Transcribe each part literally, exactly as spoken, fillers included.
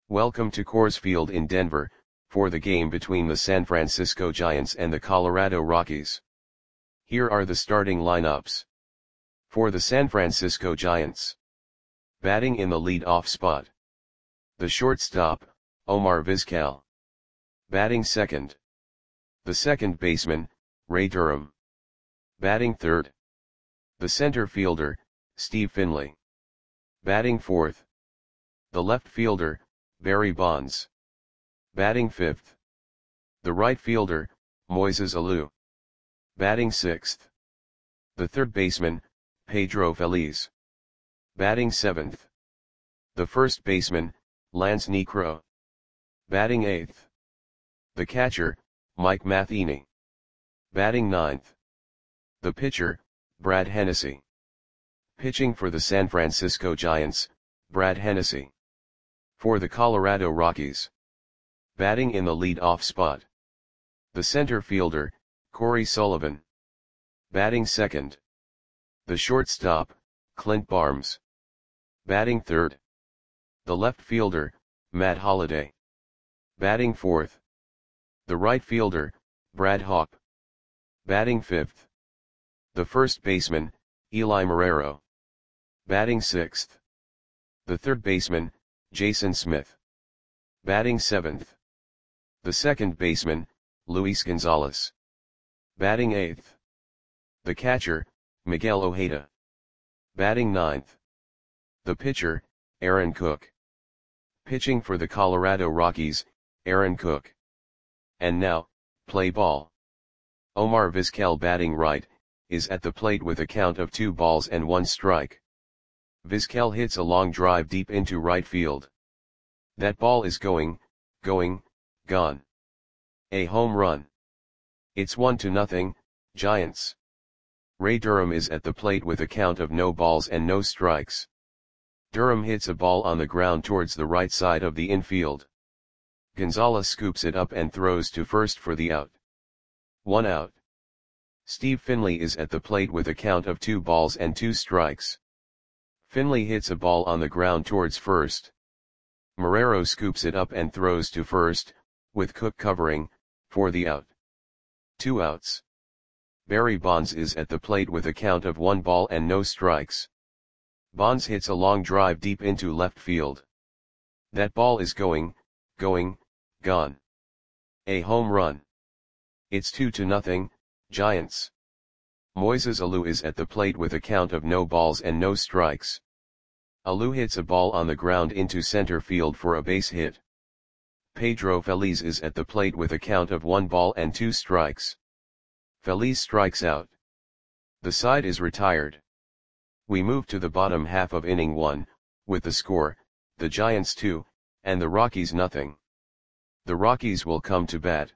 Welcome to Coors Field in Denver, for the game between the San Francisco Giants and the Colorado Rockies. Here are the starting lineups. For the San Francisco Giants. Batting in the lead-off spot. The shortstop, Omar Vizquel. Batting second. The second baseman, Ray Durham. Batting third. The center fielder, Steve Finley. Batting fourth. The left fielder, Barry Bonds. Batting fifth. The right fielder, Moises Alou. Batting sixth. The third baseman, Pedro Feliz. Batting seventh. The first baseman, Lance Niekro. Batting eighth. The catcher, Mike Matheny. Batting ninth. The pitcher, Brad Hennessy. Pitching for the San Francisco Giants, Brad Hennessy. For the Colorado Rockies. Batting in the lead-off spot. The center fielder, Corey Sullivan. Batting second. The shortstop, Clint Barnes. Batting third. The left fielder, Matt Holliday. Batting fourth. The right fielder, Brad Hawpe. Batting fifth. The first baseman, Eli Marrero. Batting sixth. The third baseman, Jason Smith. Batting seventh. The second baseman, Luis Gonzalez. Batting eighth. The catcher, Miguel Ojeda. Batting ninth. The pitcher, Aaron Cook. Pitching for the Colorado Rockies, Aaron Cook. And now, play ball. Omar Vizquel, batting right, is at the plate with a count of two balls and one strike. Vizquel hits a long drive deep into right field. That ball is going, going, gone. A home run. It's one to nothing, Giants. Ray Durham is at the plate with a count of no balls and no strikes. Durham hits a ball on the ground towards the right side of the infield. Gonzalez scoops it up and throws to first for the out. One out. Steve Finley is at the plate with a count of two balls and two strikes. Finley hits a ball on the ground towards first. Marrero scoops it up and throws to first, with Cook covering, for the out. Two outs. Barry Bonds is at the plate with a count of one ball and no strikes. Bonds hits a long drive deep into left field. That ball is going, going, gone. A home run. It's two to nothing, Giants. Moises Alou is at the plate with a count of no balls and no strikes. Alou hits a ball on the ground into center field for a base hit. Pedro Feliz is at the plate with a count of one ball and two strikes. Feliz strikes out. The side is retired. We move to the bottom half of inning one, with the score, the Giants two, and the Rockies nothing. The Rockies will come to bat.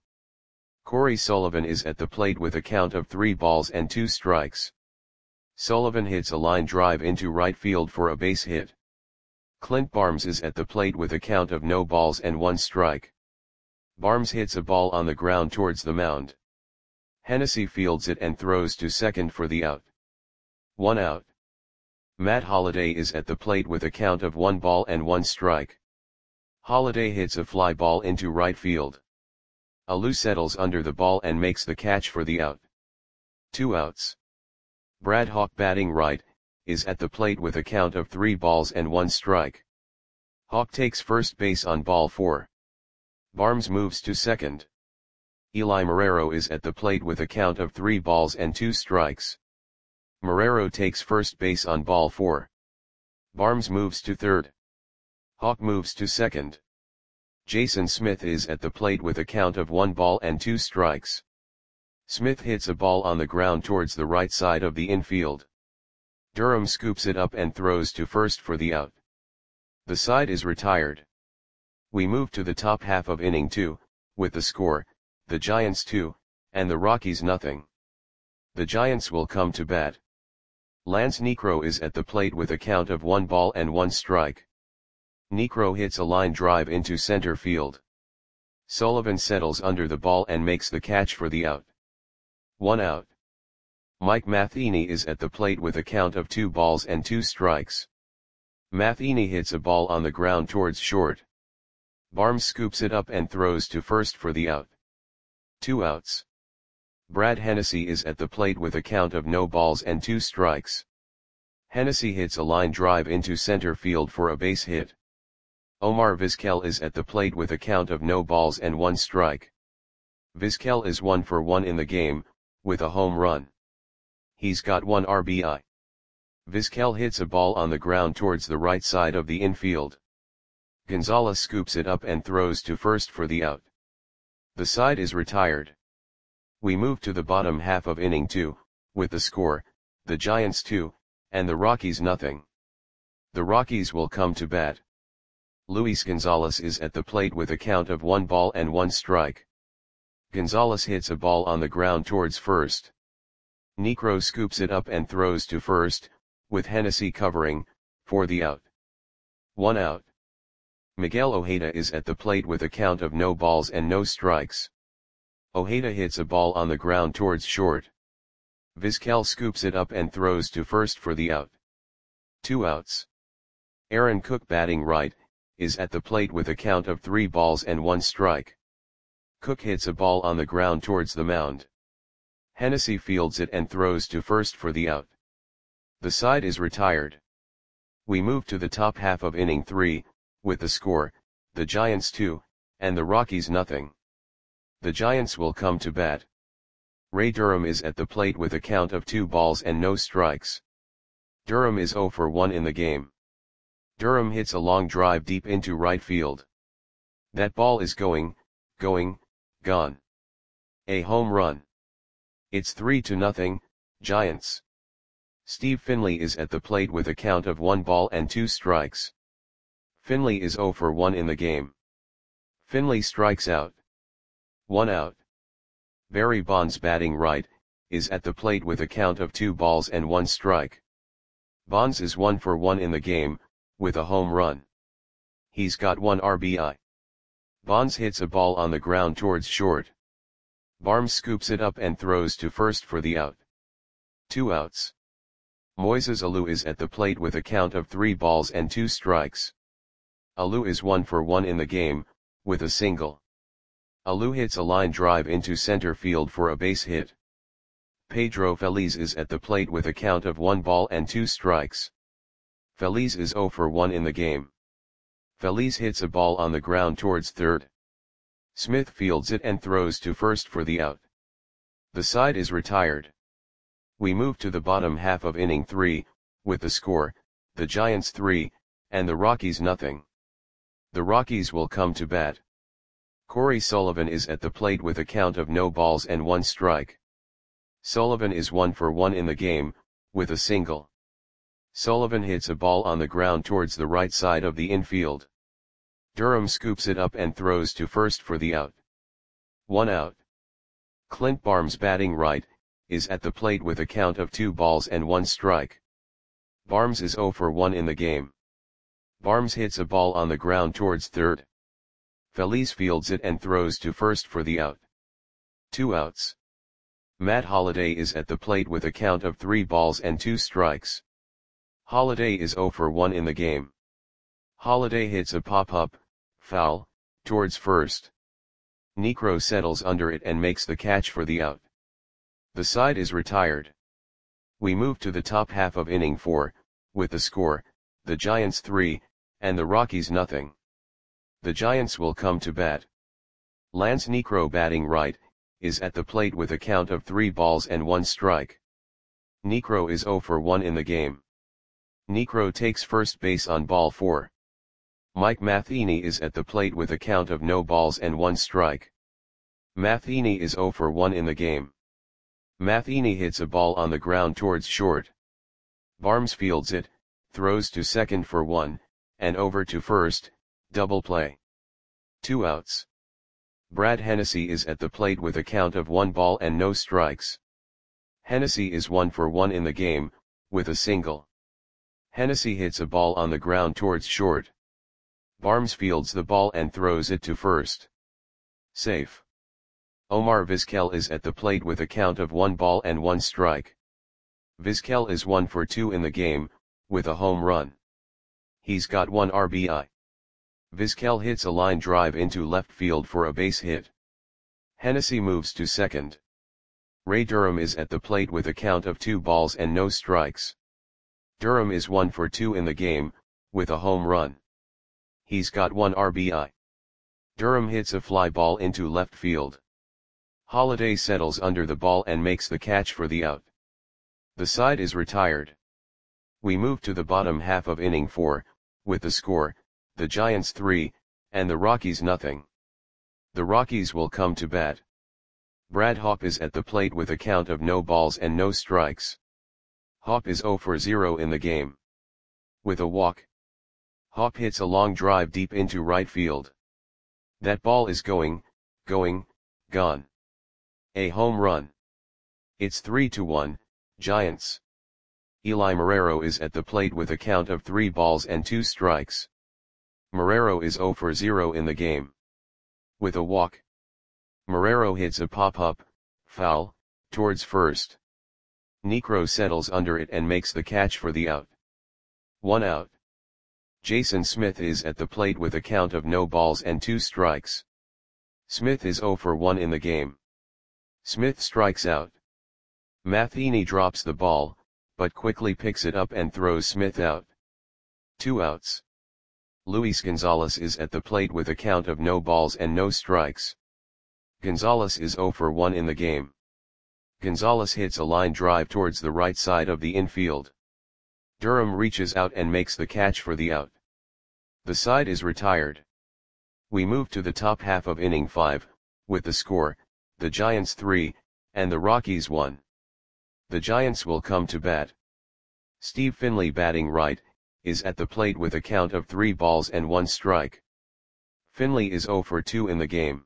Corey Sullivan is at the plate with a count of three balls and two strikes. Sullivan hits a line drive into right field for a base hit. Clint Barnes is at the plate with a count of no balls and one strike. Barnes hits a ball on the ground towards the mound. Hennessy fields it and throws to second for the out. One out. Matt Holliday is at the plate with a count of one ball and one strike. Holliday hits a fly ball into right field. Alou settles under the ball and makes the catch for the out. Two outs. Brad Hawpe, batting right, is at the plate with a count of three balls and one strike. Hawpe takes first base on ball four. Barnes moves to second. Eli Marrero is at the plate with a count of three balls and two strikes. Marrero takes first base on ball four. Barnes moves to third. Hawpe moves to second. Jason Smith is at the plate with a count of one ball and two strikes. Smith hits a ball on the ground towards the right side of the infield. Durham scoops it up and throws to first for the out. The side is retired. We move to the top half of inning two, with the score, the Giants two, and the Rockies nothing. The Giants will come to bat. Lance Niekro is at the plate with a count of one ball and one strike. Niekro hits a line drive into center field. Sullivan settles under the ball and makes the catch for the out. One out. Mike Matheny is at the plate with a count of two balls and two strikes. Matheny hits a ball on the ground towards short. Barnes scoops it up and throws to first for the out. Two outs. Brad Hennessy is at the plate with a count of no balls and two strikes. Hennessy hits a line drive into center field for a base hit. Omar Vizquel is at the plate with a count of no balls and one strike. Vizquel is one for one in the game, with a home run. He's got one R B I. Vizquel hits a ball on the ground towards the right side of the infield. Gonzalez scoops it up and throws to first for the out. The side is retired. We move to the bottom half of inning two, with the score, the Giants two, and the Rockies nothing. The Rockies will come to bat. Luis Gonzalez is at the plate with a count of one ball and one strike. Gonzalez hits a ball on the ground towards first. Niekro scoops it up and throws to first, with Hennessy covering, for the out. One out. Miguel Ojeda is at the plate with a count of no balls and no strikes. Ojeda hits a ball on the ground towards short. Vizquel scoops it up and throws to first for the out. Two outs. Aaron Cook, batting right, is at the plate with a count of three balls and one strike. Cook hits a ball on the ground towards the mound. Hennessy fields it and throws to first for the out. The side is retired. We move to the top half of inning three, with the score, the Giants two, and the Rockies nothing. The Giants will come to bat. Ray Durham is at the plate with a count of two balls and no strikes. Durham is zero for one in the game. Durham hits a long drive deep into right field. That ball is going, going, gone. A home run. It's three to nothing, Giants. Steve Finley is at the plate with a count of one ball and two strikes. Finley is zero for one in the game. Finley strikes out. One out. Barry Bonds, batting right, is at the plate with a count of two balls and one strike. Bonds is one for one in the game, with a home run. He's got one R B I. Bonds hits a ball on the ground towards short. Barnes scoops it up and throws to first for the out. Two outs. Moises Alou is at the plate with a count of three balls and two strikes. Alou is one for one in the game, with a single. Alou hits a line drive into center field for a base hit. Pedro Feliz is at the plate with a count of one ball and two strikes. Feliz is zero for one in the game. Feliz hits a ball on the ground towards third. Smith fields it and throws to first for the out. The side is retired. We move to the bottom half of inning three, with the score, the Giants three, and the Rockies nothing. The Rockies will come to bat. Corey Sullivan is at the plate with a count of no balls and one strike. Sullivan is one for one in the game, with a single. Sullivan hits a ball on the ground towards the right side of the infield. Durham scoops it up and throws to first for the out. One out. Clint Barnes, batting right, is at the plate with a count of two balls and one strike. Barnes is zero for one in the game. Barnes hits a ball on the ground towards third. Feliz fields it and throws to first for the out. Two outs. Matt Holliday is at the plate with a count of three balls and two strikes. Holliday is zero for one in the game. Holliday hits a pop-up, foul, towards first. Niekro settles under it and makes the catch for the out. The side is retired. We move to the top half of inning four, with the score, the Giants three, and the Rockies nothing. The Giants will come to bat. Lance Niekro, batting right, is at the plate with a count of three balls and one strike. Niekro is zero for one in the game. Niekro takes first base on ball four. Mike Matheny is at the plate with a count of no balls and one strike. Matheny is zero for one in the game. Matheny hits a ball on the ground towards short. Barnes fields it, throws to second for one, and over to first, double play. Two outs. Brad Hennessy is at the plate with a count of one ball and no strikes. Hennessy is one for one in the game, with a single. Hennessy hits a ball on the ground towards short. Barnes fields the ball and throws it to first. Safe. Omar Vizquel is at the plate with a count of one ball and one strike. Vizquel is one for two in the game, with a home run. He's got one R B I. Vizquel hits a line drive into left field for a base hit. Hennessy moves to second. Ray Durham is at the plate with a count of two balls and no strikes. Durham is one for two in the game, with a home run. He's got one R B I. Durham hits a fly ball into left field. Holliday settles under the ball and makes the catch for the out. The side is retired. We move to the bottom half of inning four, with the score, the Giants three, and the Rockies nothing. The Rockies will come to bat. Brad Hawpe is at the plate with a count of no balls and no strikes. Hawpe is zero for zero in the game. With a walk. Hawpe hits a long drive deep into right field. That ball is going, going, gone. A home run. It's three to one, Giants. Eli Marrero is at the plate with a count of three balls and two strikes. Marrero is zero for zero in the game. With a walk. Marrero hits a pop-up, foul, towards first. Niekro settles under it and makes the catch for the out. One out. Jason Smith is at the plate with a count of no balls and two strikes. Smith is zero for one in the game. Smith strikes out. Matheny drops the ball, but quickly picks it up and throws Smith out. Two outs. Luis Gonzalez is at the plate with a count of no balls and no strikes. Gonzalez is zero for one in the game. Gonzalez hits a line drive towards the right side of the infield. Durham reaches out and makes the catch for the out. The side is retired. We move to the top half of inning five, with the score, the Giants three, and the Rockies one. The Giants will come to bat. Steve Finley, batting right, is at the plate with a count of three balls and one strike. Finley is zero for two in the game.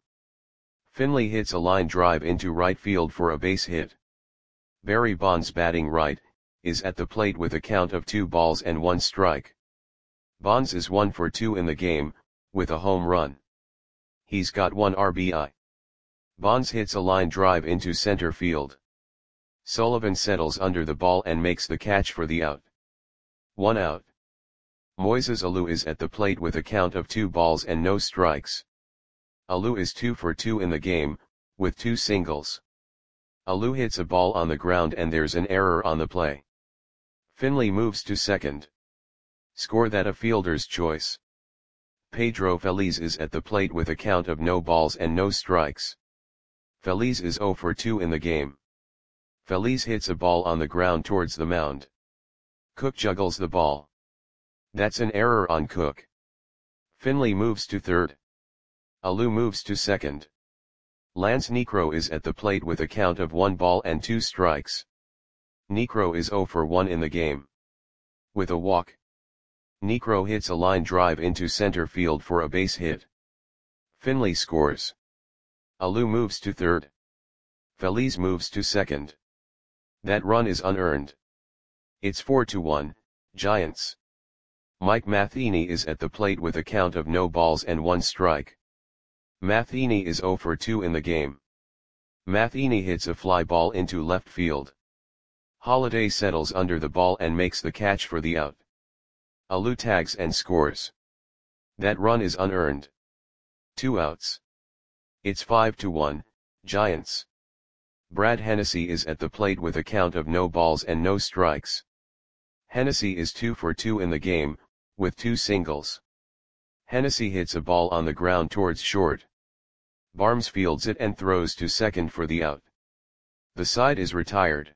Finley hits a line drive into right field for a base hit. Barry Bonds, batting right, is at the plate with a count of two balls and one strike. Bonds is one for two in the game, with a home run. He's got one R B I. Bonds hits a line drive into center field. Sullivan settles under the ball and makes the catch for the out. One out. Moises Alou is at the plate with a count of two balls and no strikes. Alou is two for two in the game, with two singles. Alou hits a ball on the ground and there's an error on the play. Finley moves to second. Score that a fielder's choice. Pedro Feliz is at the plate with a count of no balls and no strikes. Feliz is zero for two in the game. Feliz hits a ball on the ground towards the mound. Cook juggles the ball. That's an error on Cook. Finley moves to third. Alou moves to second. Lance Niekro is at the plate with a count of one ball and two strikes. Niekro is zero for one in the game. With a walk. Niekro hits a line drive into center field for a base hit. Finley scores. Alou moves to third. Feliz moves to second. That run is unearned. It's four to one, Giants. Mike Matheny is at the plate with a count of no balls and one strike. Matheny is zero for two in the game. Matheny hits a fly ball into left field. Holliday settles under the ball and makes the catch for the out. Alou tags and scores. That run is unearned. Two outs. It's five to one, Giants. Brad Hennessy is at the plate with a count of no balls and no strikes. Hennessy is two for two in the game, with two singles. Hennessy hits a ball on the ground towards short. Barnes fields it and throws to second for the out. The side is retired.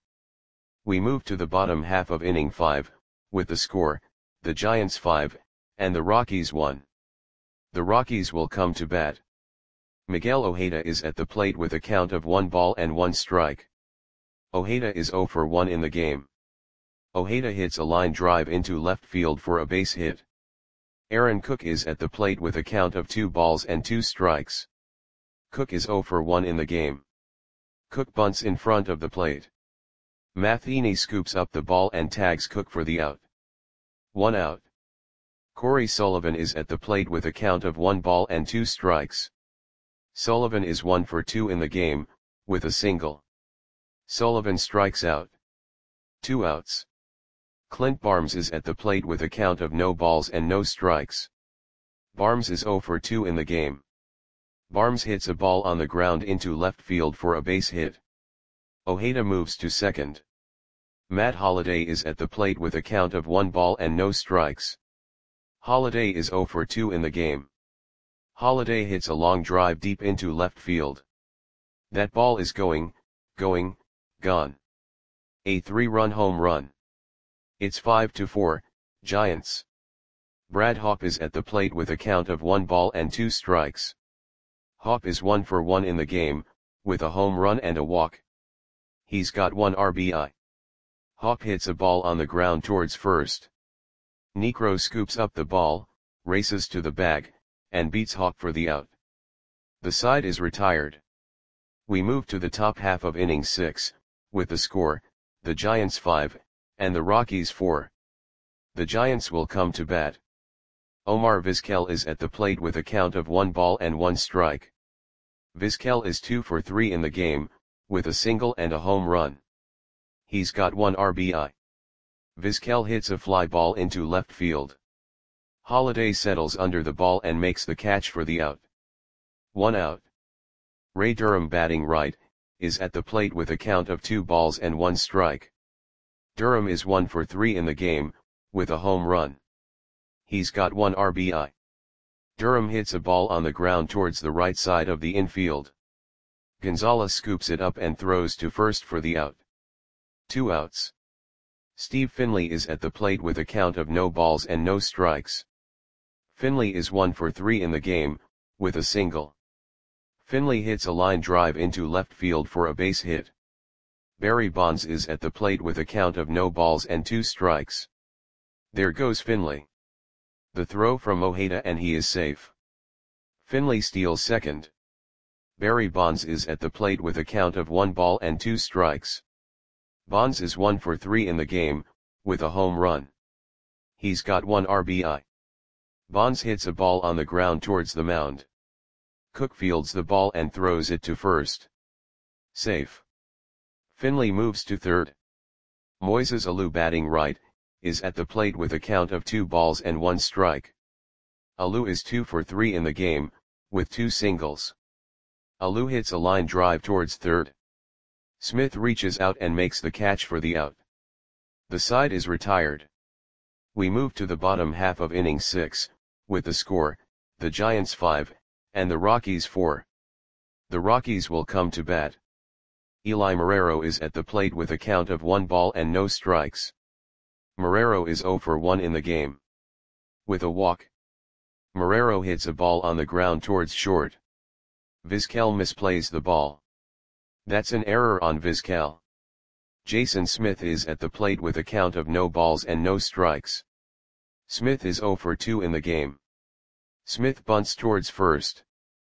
We move to the bottom half of inning five, with the score, the Giants five, and the Rockies one. The Rockies will come to bat. Miguel Ojeda is at the plate with a count of one ball and one strike. Ojeda is zero for one in the game. Ojeda hits a line drive into left field for a base hit. Aaron Cook is at the plate with a count of two balls and two strikes. Cook is zero for one in the game. Cook bunts in front of the plate. Matheny scoops up the ball and tags Cook for the out. One out. Corey Sullivan is at the plate with a count of one ball and two strikes. Sullivan is one for two in the game, with a single. Sullivan strikes out. Two outs. Clint Barnes is at the plate with a count of no balls and no strikes. Barnes is zero for two in the game. Barnes hits a ball on the ground into left field for a base hit. Ojeda moves to second. Matt Holliday is at the plate with a count of one ball and no strikes. Holliday is zero for two in the game. Holliday hits a long drive deep into left field. That ball is going, going, gone. A three-run home run. It's five to four, Giants. Brad Hawpe is at the plate with a count of one ball and two strikes. Hawpe is one for one in the game, with a home run and a walk. He's got one R B I. Hawpe hits a ball on the ground towards first. Niekro scoops up the ball, races to the bag, and beats Hawpe for the out. The side is retired. We move to the top half of inning six, with the score, the Giants five, and the Rockies four. The Giants will come to bat. Omar Vizquel is at the plate with a count of one ball and one strike. Vizquel is two for three in the game, with a single and a home run. He's got one R B I. Vizquel hits a fly ball into left field. Holliday settles under the ball and makes the catch for the out. One out. Ray Durham, batting right, is at the plate with a count of two balls and one strike. Durham is one for three in the game, with a home run. He's got one R B I. Durham hits a ball on the ground towards the right side of the infield. Gonzalez scoops it up and throws to first for the out. Two outs. Steve Finley is at the plate with a count of no balls and no strikes. Finley is one for three in the game, with a single. Finley hits a line drive into left field for a base hit. Barry Bonds is at the plate with a count of no balls and two strikes. There goes Finley. The throw from Ojeda and he is safe. Finley steals second. Barry Bonds is at the plate with a count of one ball and two strikes. Bonds is one for three in the game, with a home run. He's got one R B I. Bonds hits a ball on the ground towards the mound. Cook fields the ball and throws it to first. Safe. Finley moves to third. Moises Alou, batting right, is at the plate with a count of two balls and one strike. Alou is two for three in the game, with two singles. Alou hits a line drive towards third. Smith reaches out and makes the catch for the out. The side is retired. We move to the bottom half of inning six, with the score, the Giants five, and the Rockies four. The Rockies will come to bat. Eli Marrero is at the plate with a count of one ball and no strikes. Marrero is zero for one in the game. With a walk. Marrero hits a ball on the ground towards short. Vizquel misplays the ball. That's an error on Vizquel. Jason Smith is at the plate with a count of no balls and no strikes. Smith is zero for two in the game. Smith bunts towards first.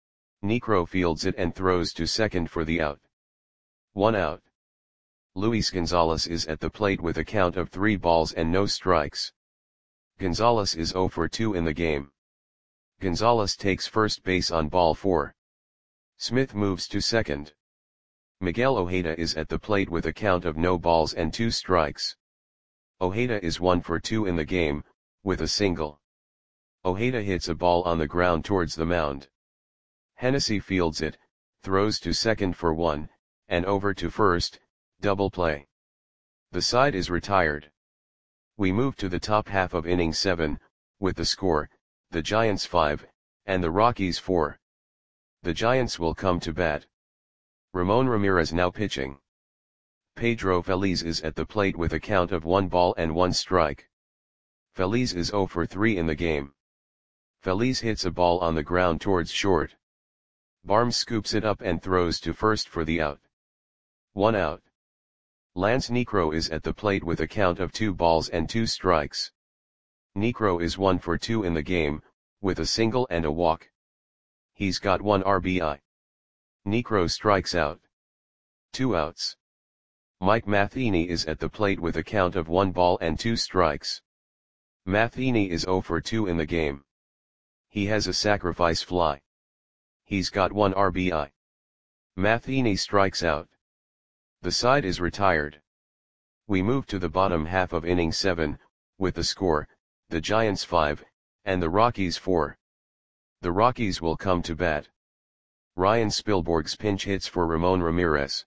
Niekro fields it and throws to second for the out. One out. Luis Gonzalez is at the plate with a count of three balls and no strikes. Gonzalez is zero for two in the game. Gonzalez takes first base on ball four. Smith moves to second. Miguel Ojeda is at the plate with a count of no balls and two strikes. Ojeda is one for two in the game, with a single. Ojeda hits a ball on the ground towards the mound. Hennessy fields it, throws to second for one, and over to first, double play. The side is retired. We move to the top half of inning seven, with the score, the Giants five, and the Rockies four. The Giants will come to bat. Ramon Ramirez now pitching. Pedro Feliz is at the plate with a count of one ball and one strike. Feliz is zero for three in the game. Feliz hits a ball on the ground towards short. Barnes scoops it up and throws to first for the out. One out. Lance Niekro is at the plate with a count of two balls and two strikes. Niekro is one for two in the game, with a single and a walk. He's got one R B I. Niekro strikes out. Two outs. Mike Matheny is at the plate with a count of one ball and two strikes. Matheny is zero for two in the game. He has a sacrifice fly. He's got one R B I. Matheny strikes out. The side is retired. We move to the bottom half of inning seven, with the score, the Giants five, and the Rockies four. The Rockies will come to bat. Ryan Spilborghs pinch hits for Ramon Ramirez.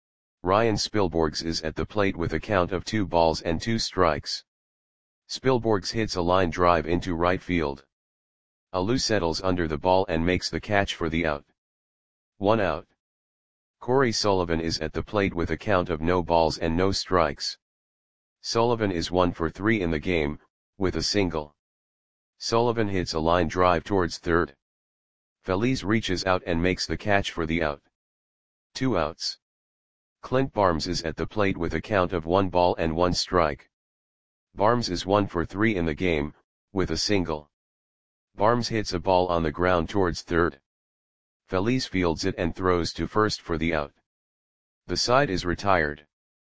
Ryan Spilborghs is at the plate with a count of two balls and two strikes. Spilborghs hits a line drive into right field. Alou settles under the ball and makes the catch for the out. One out. Corey Sullivan is at the plate with a count of no balls and no strikes. Sullivan is one for three in the game, with a single. Sullivan hits a line drive towards third. Feliz reaches out and makes the catch for the out. Two outs. Clint Barnes is at the plate with a count of one ball and one strike. Barnes is one for three in the game, with a single. Barnes hits a ball on the ground towards third. Feliz fields it and throws to first for the out. The side is retired.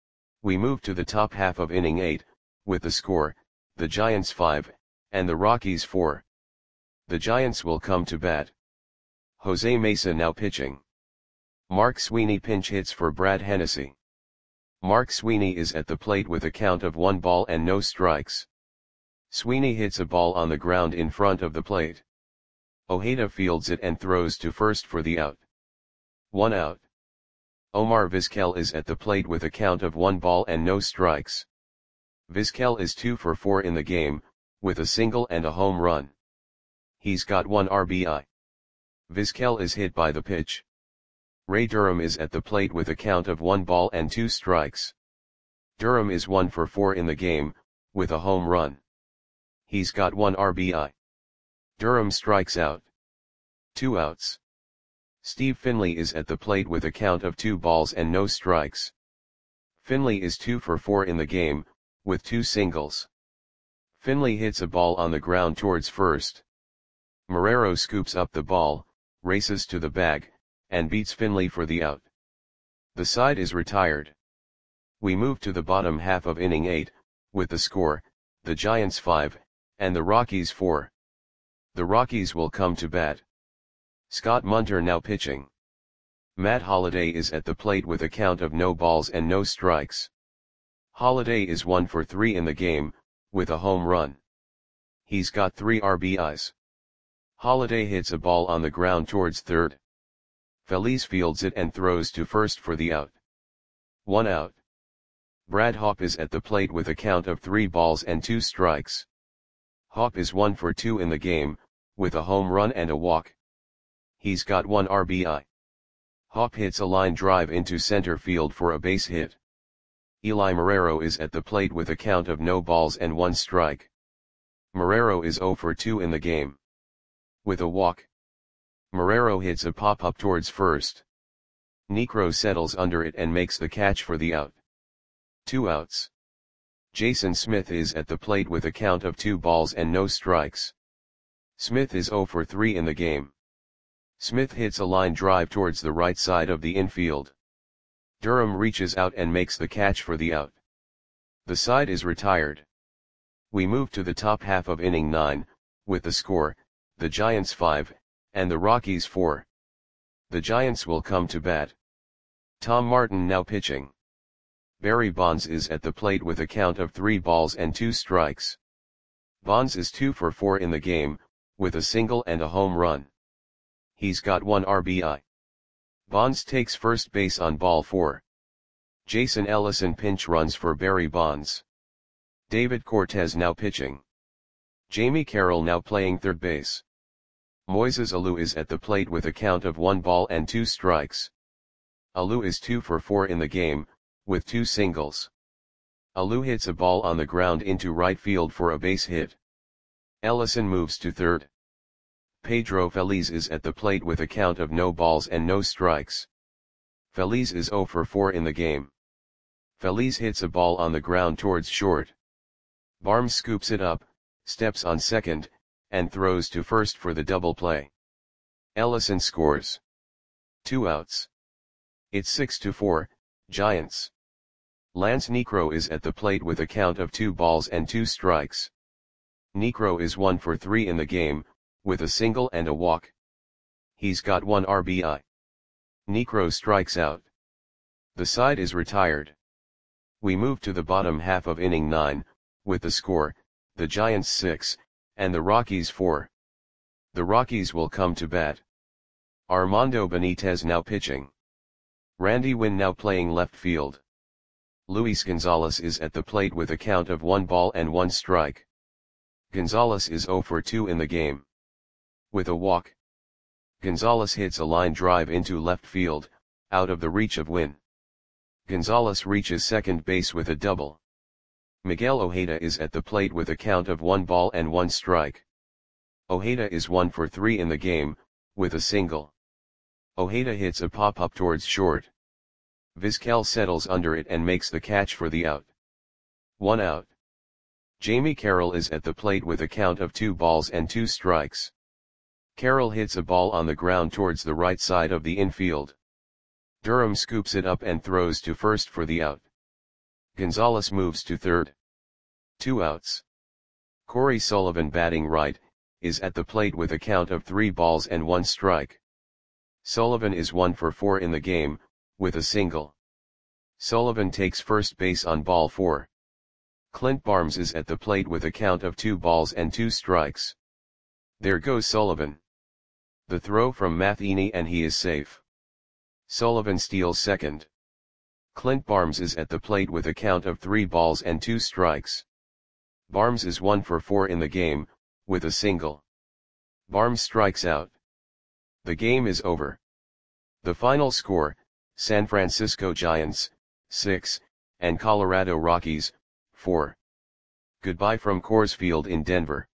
We move to the top half of inning eight, with the score, the Giants five, and the Rockies four. The Giants will come to bat. Jose Mesa now pitching. Mark Sweeney pinch hits for Brad Hennessy. Mark Sweeney is at the plate with a count of one ball and no strikes. Sweeney hits a ball on the ground in front of the plate. Ojeda fields it and throws to first for the out. One out. Omar Vizquel is at the plate with a count of one ball and no strikes. Vizquel is two for four in the game, with a single and a home run. He's got one R B I. Vizquel is hit by the pitch. Ray Durham is at the plate with a count of one ball and two strikes. Durham is one for four in the game, with a home run. He's got one R B I. Durham strikes out. Two outs. Steve Finley is at the plate with a count of two balls and no strikes. Finley is two for four in the game, with two singles. Finley hits a ball on the ground towards first. Marrero scoops up the ball, races to the bag, and beats Finley for the out. The side is retired. We move to the bottom half of inning eight, with the score, the Giants five, and the Rockies four. The Rockies will come to bat. Scott Munter now pitching. Matt Holliday is at the plate with a count of no balls and no strikes. Holliday is one for three in the game, with a home run. He's got three R B Is. Holliday hits a ball on the ground towards third. Feliz fields it and throws to first for the out. One out. Brad Hawpe is at the plate with a count of three balls and two strikes. Hawpe is one for two in the game, with a home run and a walk. He's got one R B I. Hawpe hits a line drive into center field for a base hit. Eli Marrero is at the plate with a count of no balls and one strike. Marrero is zero for two in the game. With a walk. Marrero hits a pop-up towards first. Niekro settles under it and makes the catch for the out. Two outs. Jason Smith is at the plate with a count of two balls and no strikes. Smith is zero for three in the game. Smith hits a line drive towards the right side of the infield. Durham reaches out and makes the catch for the out. The side is retired. We move to the top half of inning nine, with the score, the Giants five, and the Rockies four. The Giants will come to bat. Tom Martin now pitching. Barry Bonds is at the plate with a count of three balls and two strikes. Bonds is two for four in the game, with a single and a home run. He's got one R B I. Bonds takes first base on ball four. Jason Ellison pinch runs for Barry Bonds. David Cortez now pitching. Jamie Carroll now playing third base. Moises Alou is at the plate with a count of one ball and two strikes. Alou is two for four in the game, with two singles. Alou hits a ball on the ground into right field for a base hit. Ellison moves to third. Pedro Feliz is at the plate with a count of no balls and no strikes. Feliz is zero for four in the game. Feliz hits a ball on the ground towards short. Barnes scoops it up, steps on second, and throws to first for the double play. Ellison scores. Two outs. It's six to four, Giants. Lance Niekro is at the plate with a count of two balls and two strikes. Niekro is one for three in the game, with a single and a walk. He's got one R B I. Niekro strikes out. The side is retired. We move to the bottom half of inning nine, with the score, the Giants six, and the Rockies four. The Rockies will come to bat. Armando Benitez now pitching. Randy Winn now playing left field. Luis Gonzalez is at the plate with a count of one ball and one strike. Gonzalez is zero for two in the game. With a walk. Gonzalez hits a line drive into left field, out of the reach of Winn. Gonzalez reaches second base with a double. Miguel Ojeda is at the plate with a count of one ball and one strike. Ojeda is one for three in the game, with a single. Ojeda hits a pop-up towards short. Vizquel settles under it and makes the catch for the out. One out. Jamie Carroll is at the plate with a count of two balls and two strikes. Carroll hits a ball on the ground towards the right side of the infield. Durham scoops it up and throws to first for the out. Gonzalez moves to third. Two outs. Corey Sullivan, batting right, is at the plate with a count of three balls and one strike. Sullivan is one for four in the game, with a single. Sullivan takes first base on ball four. Clint Barnes is at the plate with a count of two balls and two strikes. There goes Sullivan. The throw from Matheny and he is safe. Sullivan steals second. Clint Barnes is at the plate with a count of three balls and two strikes. Barnes is one for four in the game, with a single. Barnes strikes out. The game is over. The final score, San Francisco Giants, six, and Colorado Rockies, four. Goodbye from Coors Field in Denver.